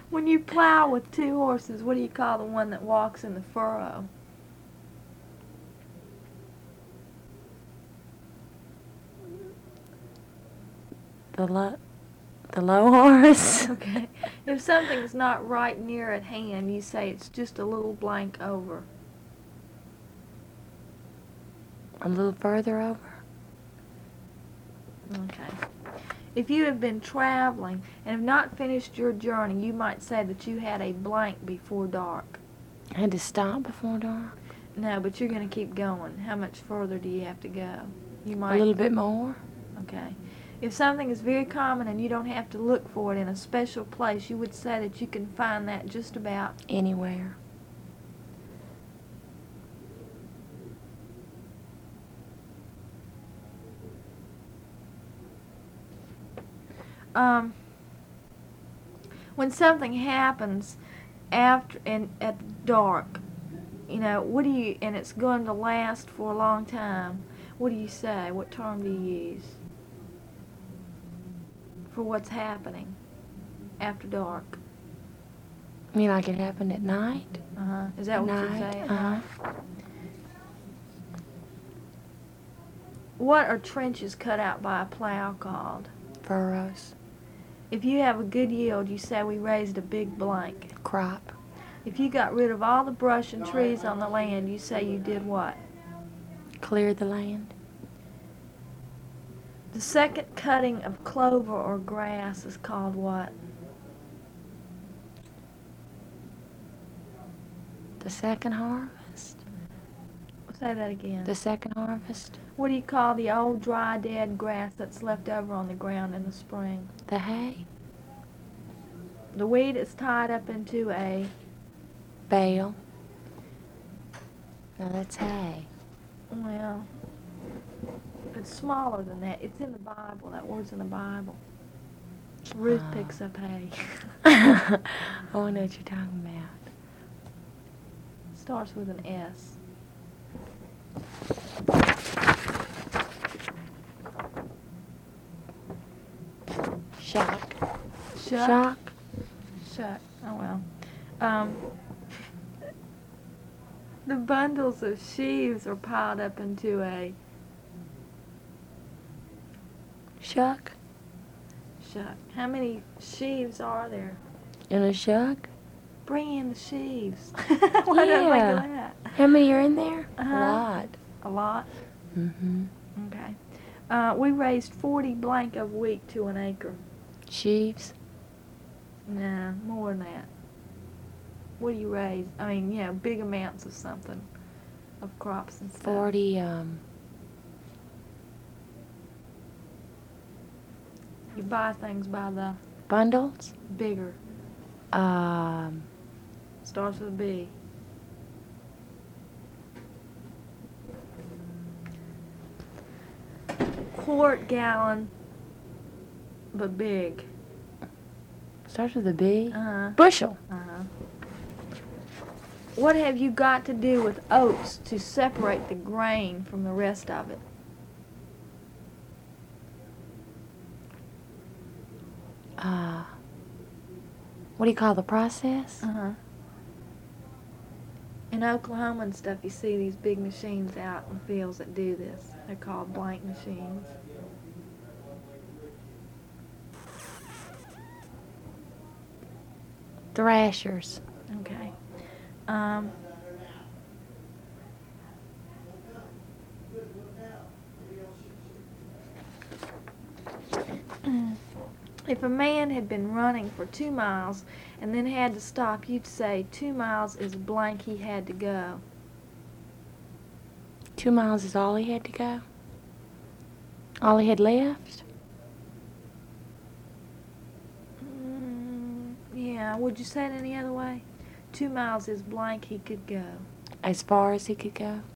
When you plow with two horses, what do you call the one that walks in the furrow? The low horse. Okay. If something's not right near at hand, you say it's just a little blank over. A little further over. Okay. If you have been traveling and have not finished your journey, you might say that you had a blank before dark. I had to stop before dark. No, but you're going to keep going. How much further do you have to go? You might. A little bit more. Okay. If something is very common and you don't have to look for it in a special place, you would say that you can find that just about Anywhere. When something happens after and at dark, what do you, and it's going to last for a long time, what do you say? What term do you use for what's happening after dark? I mean, like it happened at night? Is that what you Night, say? uh-huh. What are trenches cut out by a plow called? Furrows. If you have a good yield, you say we raised a big blank. Crop. If you got rid of all the brush and trees on the land, you say you did what? Cleared the land. The second cutting of clover or grass is called what? The second harvest. Say that again. The second harvest. What do you call the old, dry, dead grass that's left over on the ground in the spring? The hay. The weed is tied up into a... Bale. Now that's hay. Well, it's smaller than that. It's in the Bible. That word's in the Bible. Ruth picks up hay. Oh, I know what you're talking about. Starts with an S. Shock. Shuck. Shuck. Oh, well. The bundles of sheaves are piled up into a... Shuck. Shuck. How many sheaves are there? In a shuck? Bring in the sheaves. Why did I think of that? How many are in there? Uh-huh. A lot. A lot? Mm-hmm. Okay. We raised 40 blank of wheat to an acre. Sheaves? Nah, more than that. What do you raise? I mean, big amounts of something, of crops and stuff. 40, You buy things by the bundles? bigger. Starts with a B. Quart, gallon, but big. Starts with a B? Uh-huh. Bushel. Uh-huh. What have you got to do with oats to separate the grain from the rest of it? What do you call the process? Uh-huh. In Oklahoma and stuff, you see these big machines out in the fields that do this. They're called blank machines. Thrashers. Okay. If a man had been running for 2 miles and then had to stop, you'd say 2 miles is blank he had to go. 2 miles is all he had to go? All he had left? Yeah, would you say it any other way? 2 miles is blank he could go. As far as he could go?